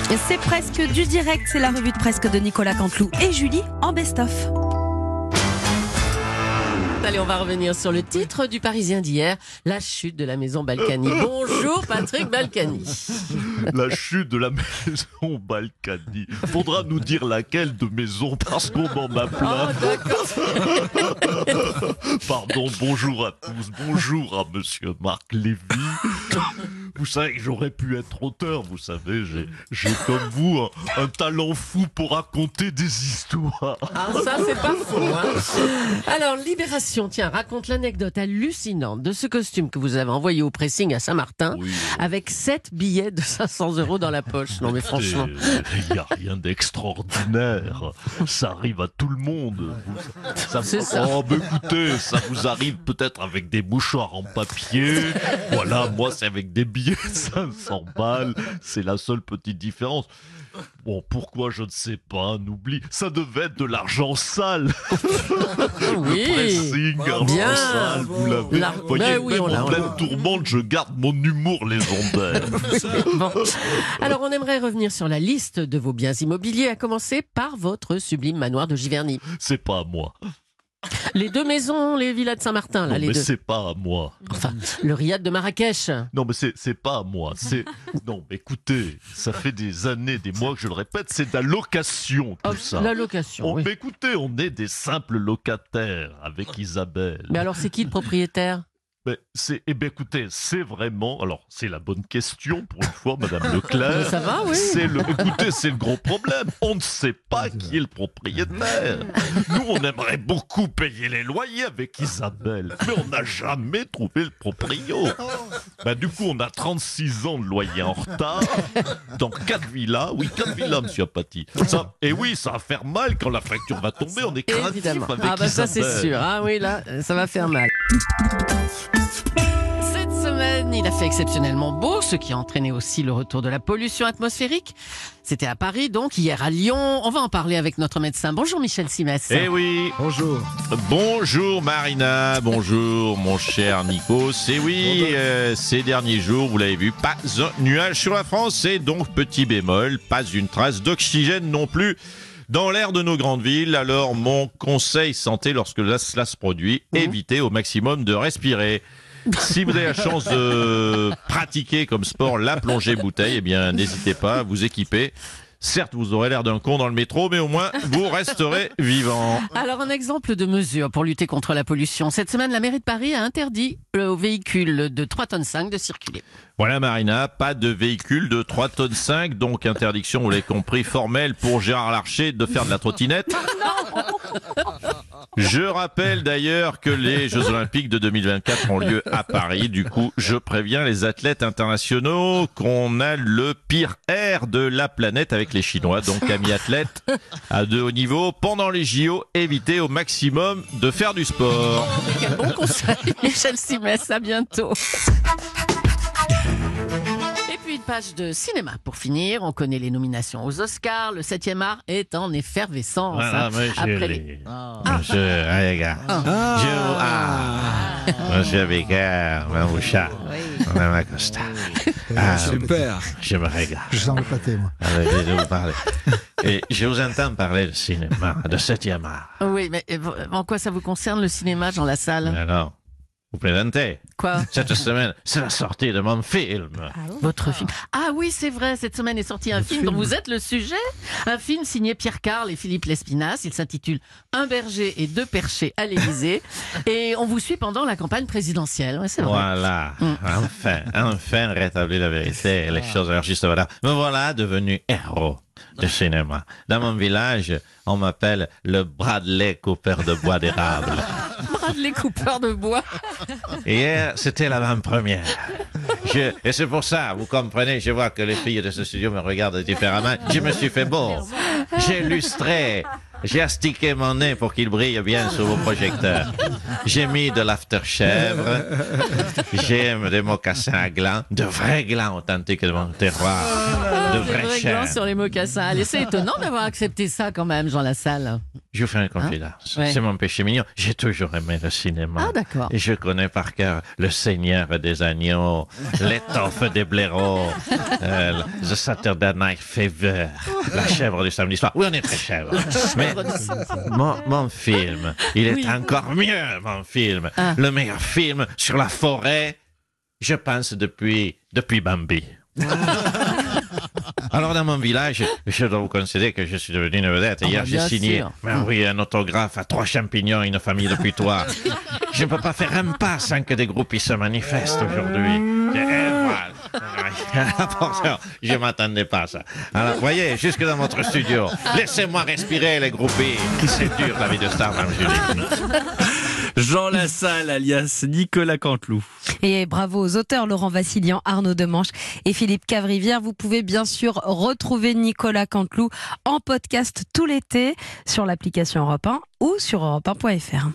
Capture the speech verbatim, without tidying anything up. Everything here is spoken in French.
C'est presque du direct, c'est la revue de presque de Nicolas Canteloup et Julie en best-of. Allez, on va revenir sur le titre du Parisien d'hier, la chute de la maison Balkany. Bonjour Patrick Balkany. La chute de la maison Balkany. Faudra nous dire laquelle de maison parce qu'on en a plein. Oh, d'accord. Pardon, bonjour à tous, bonjour à monsieur Marc Lévy. Vous savez que j'aurais pu être auteur, vous savez, j'ai, j'ai comme vous un, un talent fou pour raconter des histoires. Ah, ça, c'est pas faux, hein. Alors, Libération, tiens, raconte l'anecdote hallucinante de ce costume que vous avez envoyé au pressing à Saint-Martin, Oui. avec sept billets de cinq cents euros dans la poche. Non, mais franchement. Il n'y a rien d'extraordinaire. Ça arrive à tout le monde. Ça, C'est ça. Oh, mais écoutez, ça vous arrive peut-être avec des mouchoirs en papier. Voilà, moi, c'est avec des billets de cinq cents balles. C'est la seule petite différence. Bon, pourquoi, je ne sais pas, on oublie. Ça devait être de l'argent sale. Oui. Le pressing, argent Bien. sale, vous l'avez. La- Vous voyez, Ben oui, même on l'a, en on pleine l'a. tourmente, je garde mon humour légendaire. Bon. Alors, on aimerait revenir sur la liste de vos biens immobiliers, à commencer par votre sublime manoir de Giverny. C'est pas à moi. Les deux maisons, les villas de Saint-Martin, là, Non, les mais deux. c'est pas à moi. Enfin, le riad de Marrakech. Non, mais c'est, c'est pas à moi. C'est... Non, mais écoutez, ça fait des années, des mois que je le répète, c'est de la location, tout Oh, ça. la location, On- oui. Mais écoutez, on est des simples locataires avec Isabelle. Mais alors, c'est qui le propriétaire? Mais c'est, eh bien, écoutez, c'est vraiment, alors c'est la bonne question pour une fois, Madame Leclerc. Mais ça va, oui. C'est le, écoutez, c'est le gros problème. On ne sait pas qui est le propriétaire. Nous, on aimerait beaucoup payer les loyers avec Isabelle, mais on n'a jamais trouvé le proprio. Ben, du coup, on a trente-six ans de loyer en retard dans quatre villas. Oui, quatre villas, Monsieur Apathy. Ça, et oui, ça va faire mal quand la facture va tomber. On est craintif Évidemment. avec Ah bah ça, Isabelle. c'est sûr. Ah oui, là, ça va faire mal. Cette semaine, il a fait exceptionnellement beau, ce qui a entraîné aussi le retour de la pollution atmosphérique. C'était à Paris, donc, hier à Lyon. On va en parler avec notre médecin. Bonjour Michel Simès. Eh oui. Bonjour. Bonjour Marina, bonjour mon cher Nikos. Et oui, euh, ces derniers jours, vous l'avez vu, pas un nuage sur la France et donc petit bémol, pas une trace d'oxygène non plus dans l'air de nos grandes villes. Alors mon conseil santé lorsque cela se produit, évitez au maximum de respirer. Si vous avez la chance de pratiquer comme sport la plongée bouteille, eh bien n'hésitez pas à vous équiper. Certes, vous aurez l'air d'un con dans le métro, mais au moins, vous resterez vivant. Alors, un exemple de mesure pour lutter contre la pollution. Cette semaine, la mairie de Paris a interdit aux véhicules de trois tonnes cinq de circuler. Voilà Marina, pas de véhicule de trois tonnes cinq, donc interdiction, vous l'avez compris, formelle pour Gérard Larcher de faire de la trottinette. Je rappelle d'ailleurs que les Jeux Olympiques de deux mille vingt-quatre ont lieu à Paris. Du coup, je préviens les athlètes internationaux qu'on a le pire air de la planète avec les Chinois. Donc, amis athlètes à de haut niveau, pendant les J O, évitez au maximum de faire du sport. Quel bon conseil, Michel Simès. À bientôt. Et puis une page de cinéma pour finir. On connaît les nominations aux Oscars. Le septième art est en effervescence. Voilà, hein. monsieur Après les- les... Oh. Monsieur, ah, les gars. Je vous- ah. Monsieur Bigard, Mamoucha, Madame Acosta. Ah, Super. je me régale. Je sens le pâté, moi. Allez, je vais vous parler. Et je vous entends parler de cinéma, de septième art. Oui, mais euh, en quoi ça vous concerne le cinéma, Jean Lassalle? Alors, vous plaisantez. Quoi? Cette semaine, c'est la sortie de mon film. Votre film. Ah oui, c'est vrai, cette semaine est sorti un film dont vous êtes le sujet. Un film signé Pierre Carl et Philippe Lespinasse. Il s'intitule Un berger et deux perchés à l'Élysée. Et on vous suit pendant la campagne présidentielle. Ouais, c'est vrai. Voilà, enfin, enfin rétabli la vérité et les choses à leur juste valeur. Me voilà devenu héros de cinéma. Dans mon village, on m'appelle le Bradley Cooper de bois d'érable. Bradley Cooper de bois. Hier, c'était l'avant-première. Je, et c'est pour ça, vous comprenez, je vois que les filles de ce studio me regardent différemment. Je me suis fait beau. J'ai lustré. J'ai astiqué mon nez pour qu'il brille bien sous vos projecteurs. J'ai mis de l'aftershave. J'ai des mocassins à glands. De vrais glands authentiques de mon terroir. De Des vrais vrais chaînes. glands sur les mocassins. Allez, c'est étonnant d'avoir accepté ça quand même, Jean Lassalle. Je vous fais une confidence. Ouais. C'est mon péché mignon. J'ai toujours aimé le cinéma. Ah, d'accord. Et je connais par cœur Le Seigneur des Agneaux, L'étoffe des blaireaux, euh, The Saturday Night Fever, La chèvre du samedi soir. Oui, on est très chèvre. Mais mon, mon film, il est Oui. encore mieux, mon film. Ah. Le meilleur film sur la forêt, je pense, depuis, depuis Bambi. Alors, dans mon village, je dois vous concéder que je suis devenu une vedette. Ah, Hier, bah, j'ai bien signé sûr. mais oui, un autographe à trois champignons et une famille de putois. Je ne peux pas faire un pas sans que des groupies se manifestent aujourd'hui. Et voilà. Pourtant, je ne m'attendais pas à ça. Alors, voyez, jusque dans votre studio, laissez-moi respirer, les groupies. C'est dur, la vie de star, Mme Julie. Jean Lassalle, alias Nicolas Canteloup. Et bravo aux auteurs Laurent Vassilian, Arnaud Demanche et Philippe Cavrivière. Vous pouvez bien sûr retrouver Nicolas Canteloup en podcast tout l'été sur l'application Europe un ou sur europe un point f r.